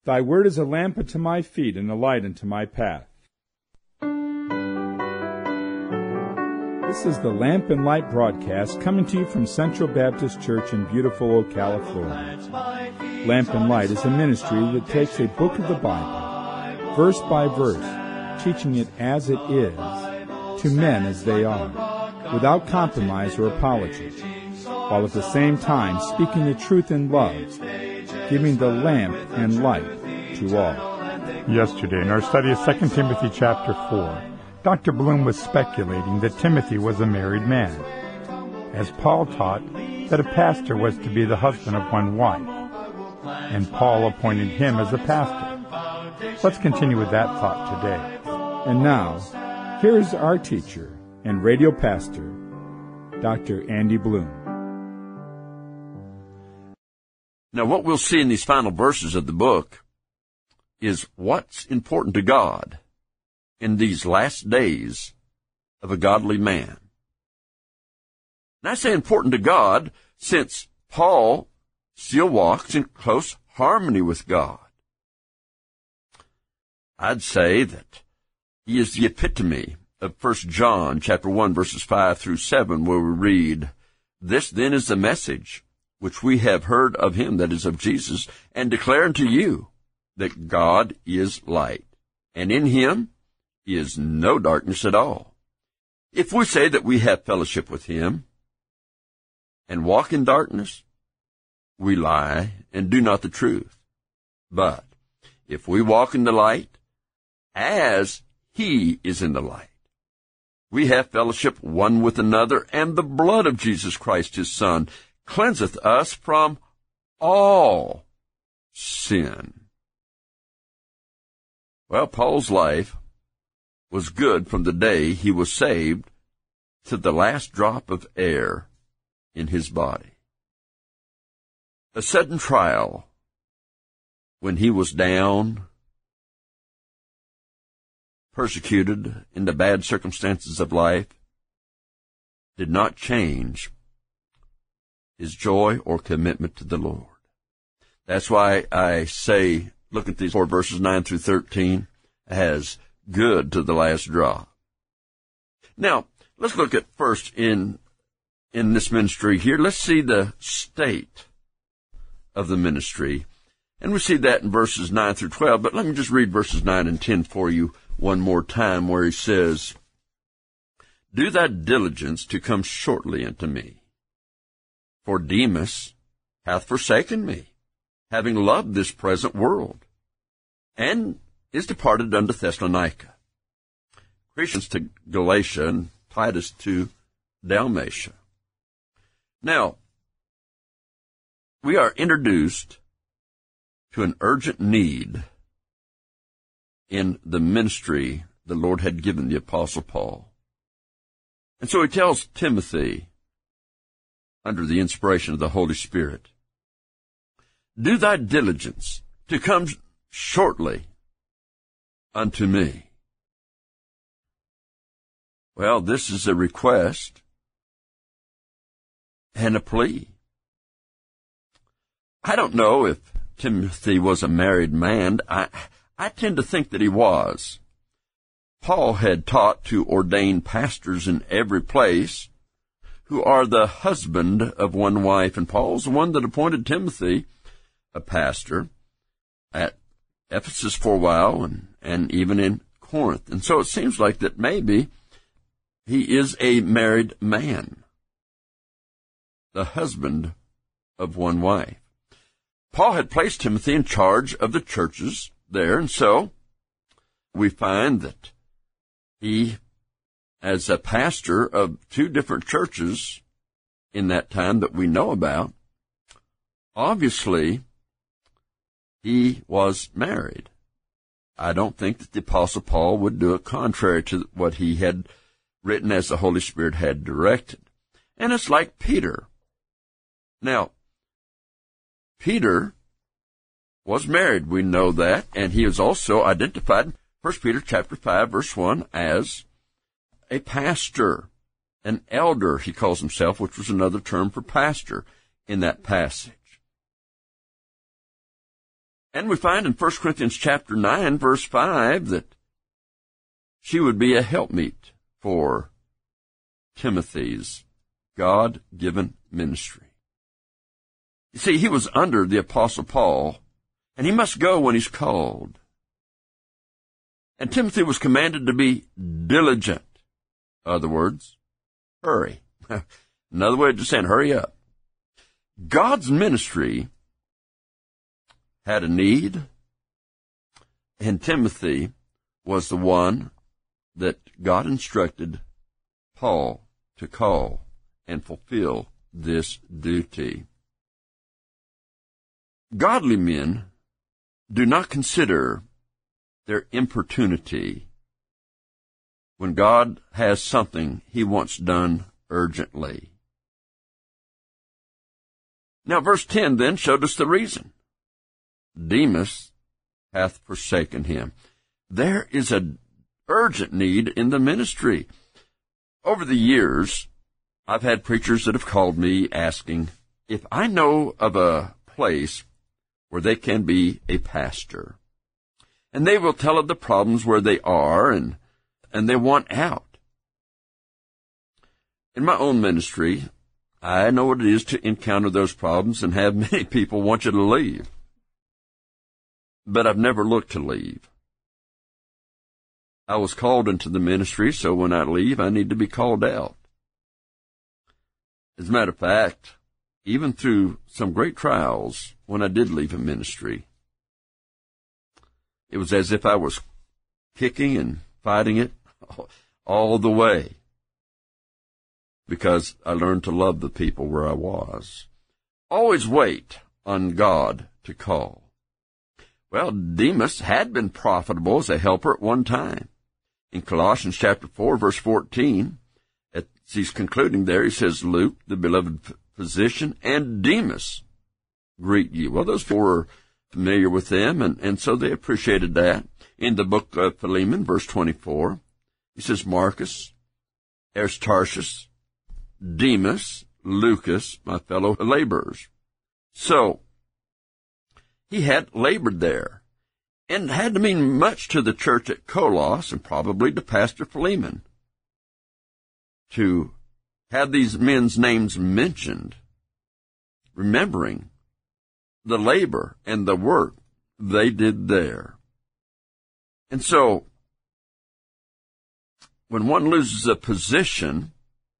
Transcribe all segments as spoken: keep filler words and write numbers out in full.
Thy word is a lamp unto my feet and a light unto my path. This is the Lamp and Light broadcast coming to you from Central Baptist Church in beautiful Ocala, Florida. Lamp and Light is a ministry that takes a book of the Bible, verse by verse, teaching it as it is, to men as they are, without compromise or apology, while at the same time speaking the truth in love, giving the lamp and light to all. Yesterday, in our study of Second Timothy chapter four, Doctor Bloom was speculating that Timothy was a married man, as Paul taught that a pastor was to be the husband of one wife, and Paul appointed him as a pastor. Let's continue with that thought today. And now, here is our teacher and radio pastor, Doctor Andy Bloom. Now, what we'll see in these final verses of the book is what's important to God in these last days of a godly man. And I say important to God since Paul still walks in close harmony with God. I'd say that he is the epitome of First John chapter one, verses five through seven, where we read, "This then is the message which we have heard of him, that is of Jesus, and declare unto you, that God is light, and in him is no darkness at all. If we say that we have fellowship with him, and walk in darkness, we lie and do not the truth. But if we walk in the light, as he is in the light, we have fellowship one with another, and the blood of Jesus Christ his Son cleanseth us from all sin." Well, Paul's life was good from the day he was saved to the last drop of air in his body. A sudden trial when he was down, persecuted in the bad circumstances of life, did not change his joy or commitment to the Lord. That's why I say, look at these four verses, nine through thirteen, as good to the last drop. Now, let's look at first in, in this ministry here, let's see the state of the ministry. And we see that in verses nine through twelve, but let me just read verses nine and ten for you one more time, where he says, "Do thy diligence to come shortly unto me. For Demas hath forsaken me, having loved this present world, and is departed unto Thessalonica. Crescens to Galatia, and Titus to Dalmatia." Now, we are introduced to an urgent need in the ministry the Lord had given the Apostle Paul. And so he tells Timothy, under the inspiration of the Holy Spirit, "Do thy diligence to come shortly unto me." Well, this is a request and a plea. I don't know if Timothy was a married man. I, I tend to think that he was. Paul had taught to ordain pastors in every place who are the husband of one wife, and Paul's the one that appointed Timothy a pastor at Ephesus for a while, and, and even in Corinth. And so it seems like that maybe he is a married man, the husband of one wife. Paul had placed Timothy in charge of the churches there, and so we find that he, as a pastor of two different churches in that time that we know about, obviously he was married. I don't think that the Apostle Paul would do it contrary to what he had written as the Holy Spirit had directed. And it's like Peter. Now, Peter was married, we know that, and he is also identified in First Peter chapter five, verse one, as a pastor, an elder, he calls himself, which was another term for pastor in that passage. And we find in First Corinthians chapter nine, verse five, that she would be a helpmeet for Timothy's God-given ministry. You see, he was under the Apostle Paul, and he must go when he's called. And Timothy was commanded to be diligent. In other words, hurry. Another way of just saying, hurry up. God's ministry had a need, and Timothy was the one that God instructed Paul to call and fulfill this duty. Godly men do not consider their importunity when God has something he wants done urgently. Now, verse ten then showed us the reason. Demas hath forsaken him. There is an urgent need in the ministry. Over the years, I've had preachers that have called me asking if I know of a place where they can be a pastor. And they will tell of the problems where they are, and, and they want out. In my own ministry, I know what it is to encounter those problems and have many people want you to leave. But I've never looked to leave. I was called into the ministry, so when I leave, I need to be called out. As a matter of fact, even through some great trials, when I did leave a ministry, it was as if I was kicking and fighting it all the way, because I learned to love the people where I was. Always wait on God to call. Well, Demas had been profitable as a helper at one time. In Colossians chapter four, verse fourteen, as he's concluding there, he says, Luke, the beloved physician, and Demas greet you. Well, those four were familiar with them, and, and so they appreciated that. In the book of Philemon, verse twenty-four, he says, Marcus, Aristarchus, Demas, Lucas, my fellow laborers. So, he had labored there, and had to mean much to the church at Colossus, and probably to Pastor Philemon, to have these men's names mentioned, remembering the labor and the work they did there. And so, when one loses a position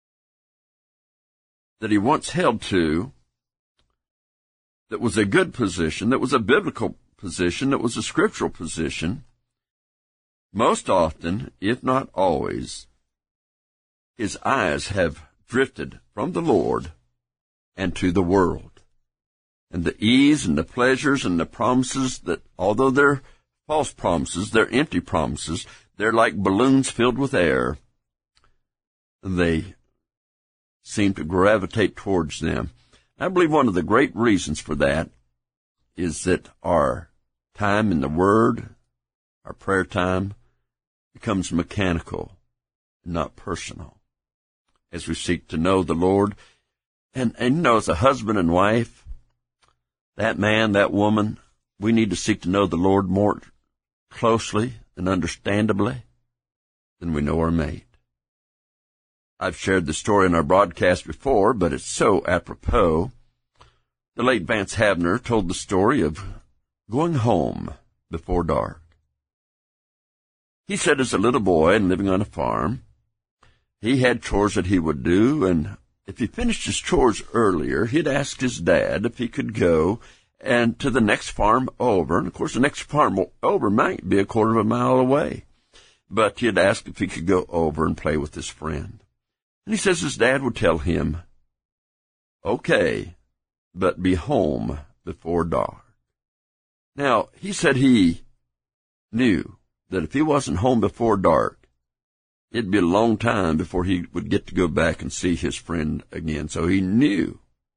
that he once held to, that was a good position, that was a biblical position, that was a scriptural position, most often, if not always, his eyes have drifted from the Lord and to the world. And the ease and the pleasures and the promises that, although they're false promises, they're empty promises, they're like balloons filled with air. They seem to gravitate towards them. I believe one of the great reasons for that is that our time in the Word, our prayer time, becomes mechanical, not personal, as we seek to know the Lord. And, and you know, as a husband and wife, that man, that woman, we need to seek to know the Lord more closely and understandably than we know our mate. I've shared the story in our broadcast before, but it's so apropos. The late Vance Havner told the story of going home before dark. He said as a little boy and living on a farm, he had chores that he would do, and if he finished his chores earlier, he'd ask his dad if he could go and to the next farm over. And, of course, the next farm over might be a quarter of a mile away. But he'd ask if he could go over and play with his friend. And he says his dad would tell him, okay, but be home before dark. Now, he said he knew that if he wasn't home before dark, it'd be a long time before he would get to go back and see his friend again. So he knew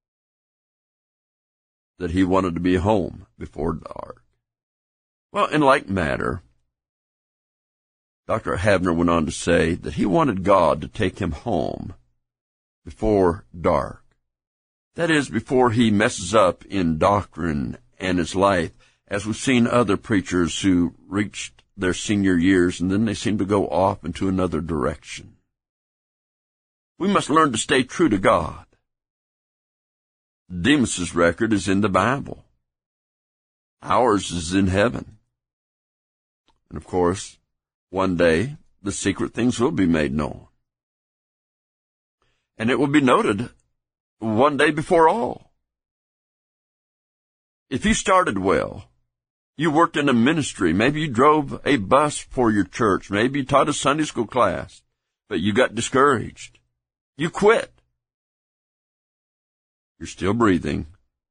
that he wanted to be home before dark. Well, in like matter, Doctor Havner went on to say that he wanted God to take him home before dark. That is, before he messes up in doctrine and his life as we've seen other preachers who reached their senior years and then they seem to go off into another direction. We must learn to stay true to God. Demas's record is in the Bible. Ours is in heaven. And of course, one day, the secret things will be made known. And it will be noted one day before all. If you started well, you worked in a ministry, maybe you drove a bus for your church, maybe you taught a Sunday school class, but you got discouraged. You quit. You're still breathing.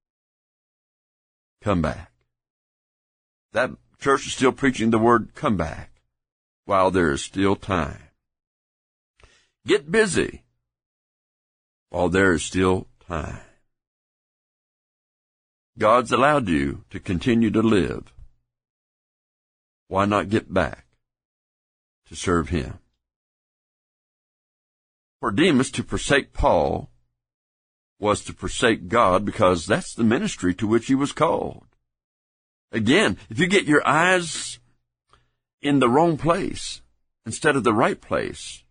Come back. That church is still preaching the word come back while there is still time. Get busy while there is still time. God's allowed you to continue to live. Why not get back to serve Him? For Demas to forsake Paul was to forsake God, because that's the ministry to which he was called. Again, if you get your eyes in the wrong place instead of the right place,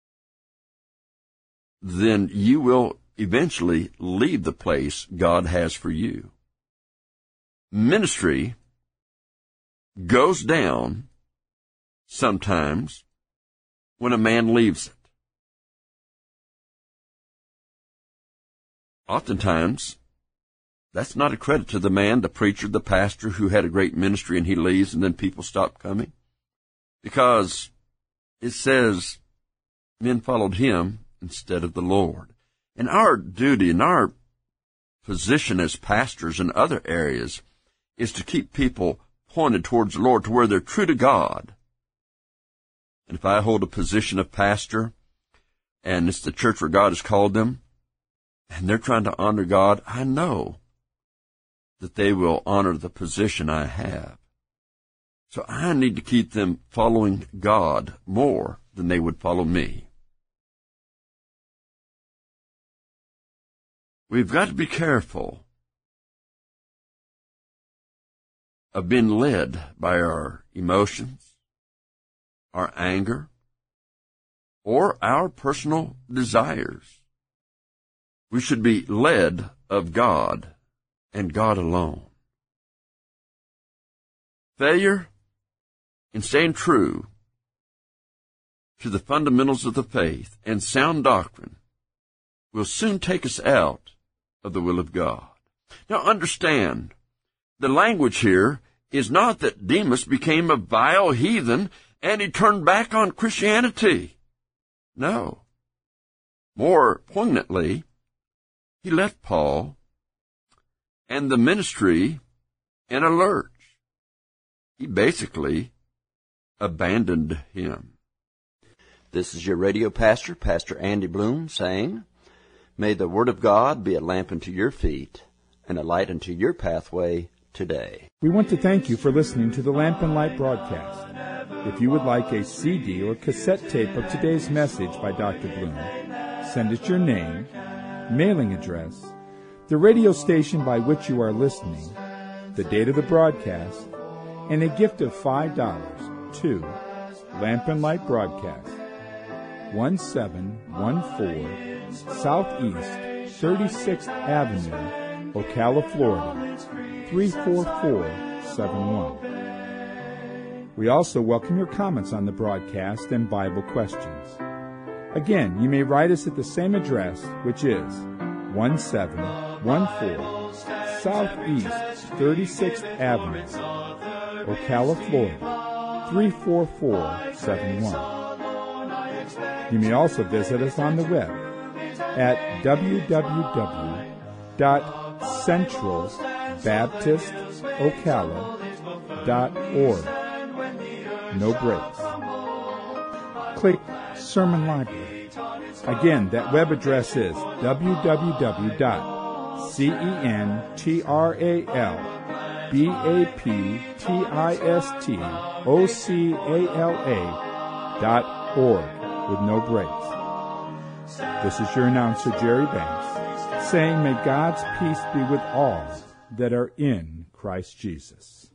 then you will eventually leave the place God has for you. Ministry goes down sometimes when a man leaves it. Oftentimes, that's not a credit to the man, the preacher, the pastor who had a great ministry and he leaves and then people stop coming. Because it says men followed him instead of the Lord. And our duty and our position as pastors in other areas is to keep people pointed towards the Lord, to where they're true to God. And if I hold a position of pastor and it's the church where God has called them, and they're trying to honor God, I know that they will honor the position I have. So I need to keep them following God more than they would follow me. We've got to be careful of being led by our emotions, our anger, or our personal desires. We should be led of God and God alone. Failure in staying true to the fundamentals of the faith and sound doctrine will soon take us out of the will of God. Now understand, the language here is not that Demas became a vile heathen and he turned back on Christianity. No. More poignantly, he left Paul and the ministry in a lurch. He basically abandoned him. This is your radio pastor, Pastor Andy Bloom, saying, may the Word of God be a lamp unto your feet and a light unto your pathway today. We want to thank you for listening to the Lamp and Light broadcast. If you would like a C D or cassette tape of today's message by Doctor Bloom, send us your name, mailing address, the radio station by which you are listening, the date of the broadcast, and a gift of five dollars to Lamp and Light Broadcast, one seven one four Southeast thirty-sixth Avenue, Ocala, Florida, three four four seven one. We also welcome your comments on the broadcast and Bible questions. Again, you may write us at the same address, which is one seven one four Southeast thirty-sixth Avenue, Ocala, Florida, three four four seven one. You may also visit us on the web at w w w dot central baptist ocala dot org. No breaks. Click Sermon Library. Again, that web address is w w w dot central baptist ocala dot org with no breaks. This is your announcer, Jerry Banks, saying may God's peace be with all that are in Christ Jesus.